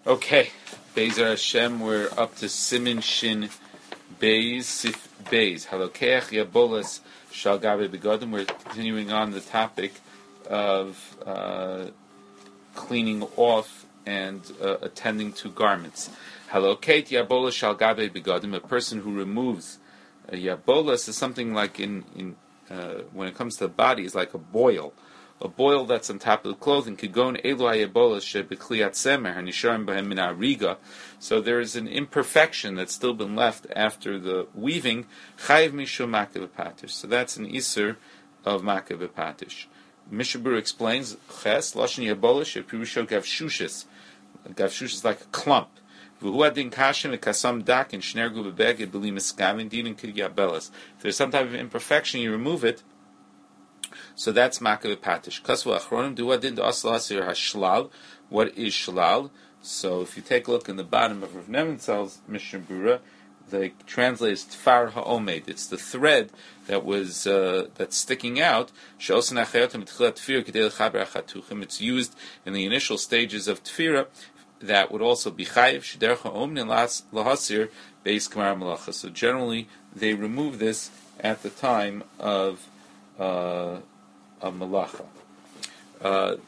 Okay, Bezer Hashem, we're up to Siman Shin Beis, Sif Beis. Halokeach Yabolas Shal Gabe Begodim. We're continuing on the topic of cleaning off and attending to garments. Haloket Yabolas Shal Gabe Begodim. A person who removes Yabolas is something like in when it comes to the body is like a boil. A boil that's on top of the clothing could go in elu hayabolas shebekliat semer hanisharim b'hem min hariga. So there is an imperfection that's still been left after the weaving. Chayiv mishum makav patish. So that's an iser of makav patish. Mishabur explains ches lashon yabolas shepirusho gavshushis. Gavshushis is like a clump. V'hu adin kashem v'kasam dak and shnergu bebeged b'li miskavin din and kidyabelas. If there's some type of imperfection, you remove it. So that's makav patish. Kasva achronim duadin to asla hasir hashlal. What is shlal? So if you take a look in the bottom of Rav Nebenzahl's Mishnah Berurah, they translate as tfar ha'omed. It's the thread that was that's sticking out. It's used in the initial stages of tefira. That would also be chayiv shedercha omnin lahasir beis kamar malacha. So generally, they remove this at the time of malacha. Rav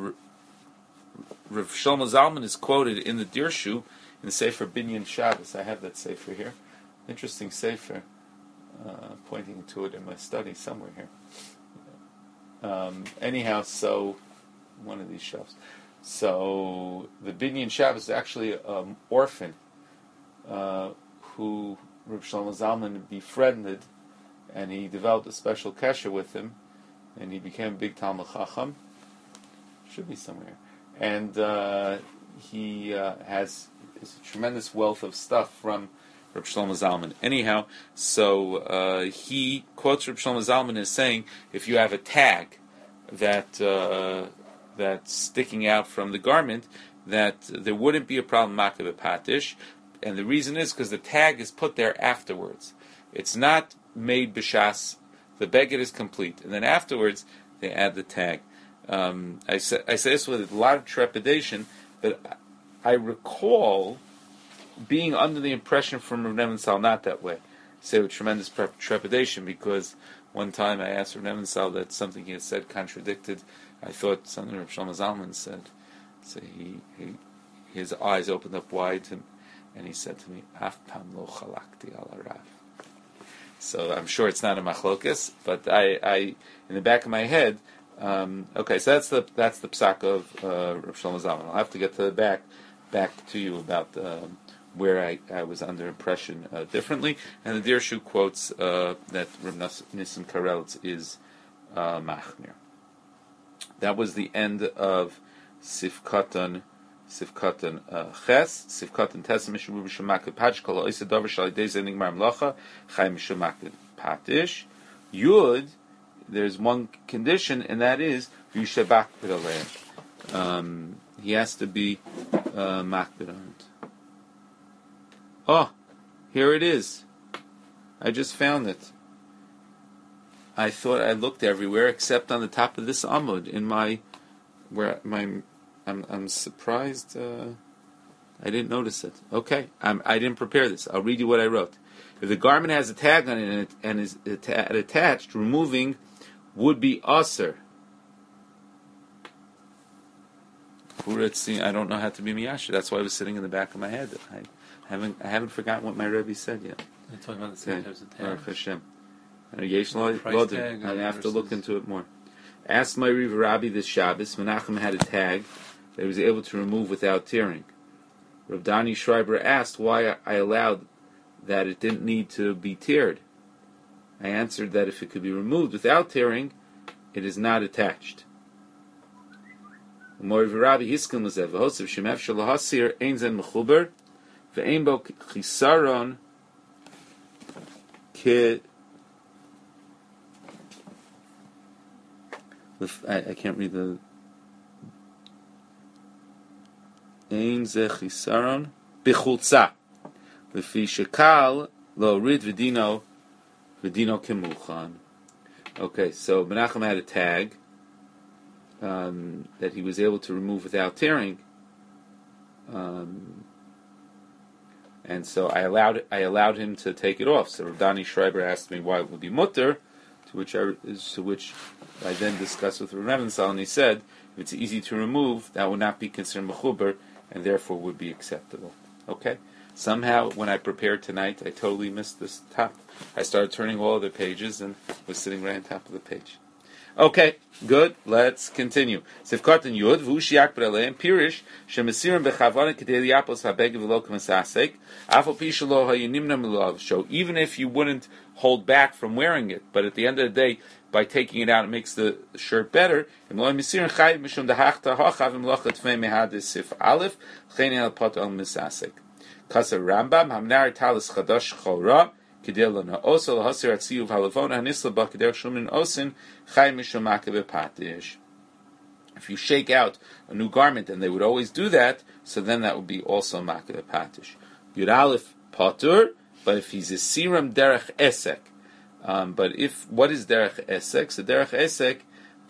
Shlomo Zalman is quoted in the Dirshu in the Sefer Binyan Shabbos. I have that Sefer here. Interesting Sefer. Pointing to it in my study somewhere here. Anyhow, so one of these shelves. So the Binyan Shabbos is actually an orphan who Rav Shlomo Zalman befriended, and he developed a special kesher with him, and he became a big Talmud Chacham. Should be somewhere. And he has a tremendous wealth of stuff from Rav Shlomo Zalman. Anyhow, so he quotes Rav Shlomo Zalman as saying, if you have a tag that's sticking out from the garment, that there wouldn't be a problem makav patish, and the reason is because the tag is put there afterwards. It's not made b'shas. The beged is complete, and then afterwards they add the tag. I say this with a lot of trepidation, but I recall being under the impression from Rav Nebenzahl not that way. I say with tremendous trepidation, because one time I asked Rav Nebenzahl that something he had said contradicted. I thought something Rav Shlomo Zalman said. So his eyes opened up wide, and he said to me, "Af pam lo chalakti ala Rav." So I'm sure it's not a machlokas, but I in the back of my head, okay. So that's the psak of Rav Shlomo Zalman. I'll have to get to the back to you about where I was under impression differently. And the Dirshu quotes that Rav Nissim Karelitz is machmir. That was the end of Sifkatan Ches, Sifkatan Tes, Mishabu B'Shemak Patish, Kol Oisa Dover Shalidei Zenig Mar Mlacha, Chaim Shemak Patish. Yud, there's one condition, and that is Yushabak B'Daleh. He has to be Makbid on it. Oh, here it is. I just found it. I thought I looked everywhere except on the top of this amud in I'm surprised I didn't notice it. Okay, I didn't prepare this. I'll read you what I wrote. If the garment has a tag on it and is attached, removing would be aser. I don't know how to be miyasha. That's why I was sitting in the back of my head. I haven't forgotten what my Rebbe said yet. They're talking about the same types of tags. I have to look into it more. Asked my Riv Rabbi this Shabbos, Menachem had a tag that he was able to remove without tearing. Rav Dani Schreiber asked why I allowed that it didn't need to be teared. I answered that if it could be removed without tearing, it is not attached. Mori Rabbi Hiskin was that v'hosav shemef shalahasir ein zen mechuber ve'ein bo chisaron ke. I can't read the Ein ze chisaron b'chultza lefi shekal lo rid v'dino kemuchan. Okay, so Menachem had a tag that he was able to remove without tearing, And so I allowed him to take it off. So Rav Dani Schreiber asked me why it would be mutter, to which I then discussed with Rav Nevensal, and he said if it's easy to remove, that would not be considered mechuber, and therefore would be acceptable. Okay. Somehow, when I prepared tonight, I totally missed this top. I started turning all the pages and was sitting right on top of the page. Okay, good. Let's continue. Sivkot and Yud, Vushiak Breleim, Pirish, Shemasirim Bechavana Kedeliapos Habeg Velokum Sasek, Afal Pishalo Hayinimna Milov. So even if you wouldn't hold back from wearing it, but at the end of the day, by taking it out, it makes the shirt better. Misirim Chayiv Mishum Dahachta Hachav Imlochat Fei Mehadis Sif Aleph, Cheni Al Pot Al Misasek. Kasa Rambam, Hamnar Talis Chadash Chora, Kedelana Osa Lahasir Atziuv Halavona Hanisla Bakeder Shumin Osin Chay Mishum Makabe Patish. If you shake out a new garment, and they would always do that, so then that would be also Makabe Patish. Yud Aleph Patur, but if he's a Siram Derech Esek, but if what is Derech Esek? So Derech Esek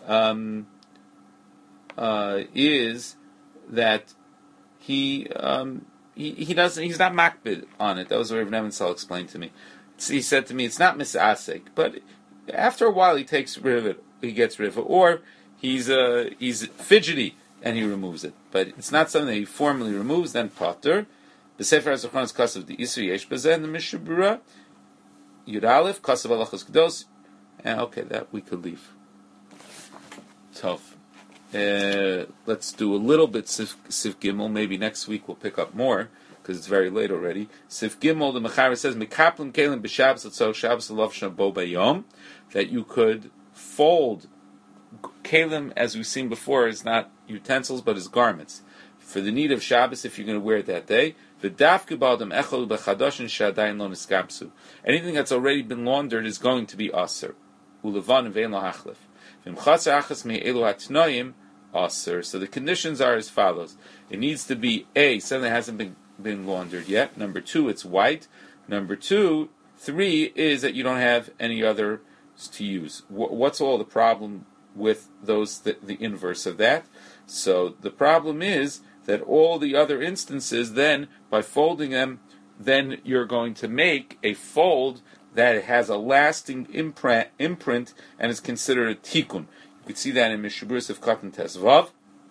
is that he doesn't. He's not makbid on it. That was what Rav Nevensal explained to me. He said to me, "It's not misasek, but after a while he takes rid of it. He gets rid of it, or he's fidgety and he removes it. But it's not something that he formally removes. Then pater. The Sefer HaZochan's kasav the Isri Yesh Bazeh and the Mishnah Berurah Yud Aleph kasav Halachos Kedos, and okay, that we could leave. Tough. Let's do a little bit Sif Gimel. Maybe next week we'll pick up more because it's very late already. Sif Gimel, the Mechaber says Mikaplim Kalim b'Shabbos L'Tzor Shabbos L'Lovshon Bo Bayom, that you could fold Kalim, as we've seen before, is not utensils but is garments for the need of Shabbos if you're going to wear it that day. V'dafke b'adam echol b'chadoshin shadayin lo niskapsu. Anything that's already been laundered is going to be aser. Ulevan ve'en lo hachlef. V'mchatzer achas me'elu hatnoyim. Aser. So the conditions are as follows. It needs to be A, something that hasn't been laundered yet. Number 2, it's white. Number 3 is that you don't have any others to use. What's all the problem with those, the inverse of that? So the problem is that all the other instances, then, by folding them, then you're going to make a fold that has a lasting imprint and is considered a tikkun. You could see that in Mishnah Berurah of Katan Tesvav.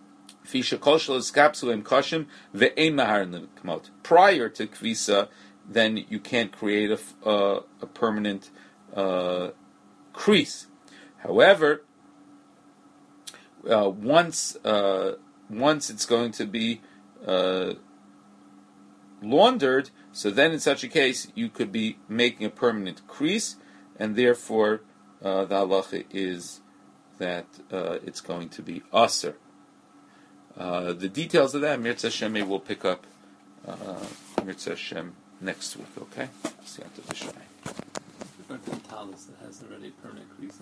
Prior to Kvisa, then you can't create a permanent crease. However, once it's going to be laundered, so then in such a case you could be making a permanent crease, and therefore the halacha is that it's going to be aser. The details of that, Mirza Hashem, we'll pick up Mirza Hashem next week, okay? The talis that has already permanent crease.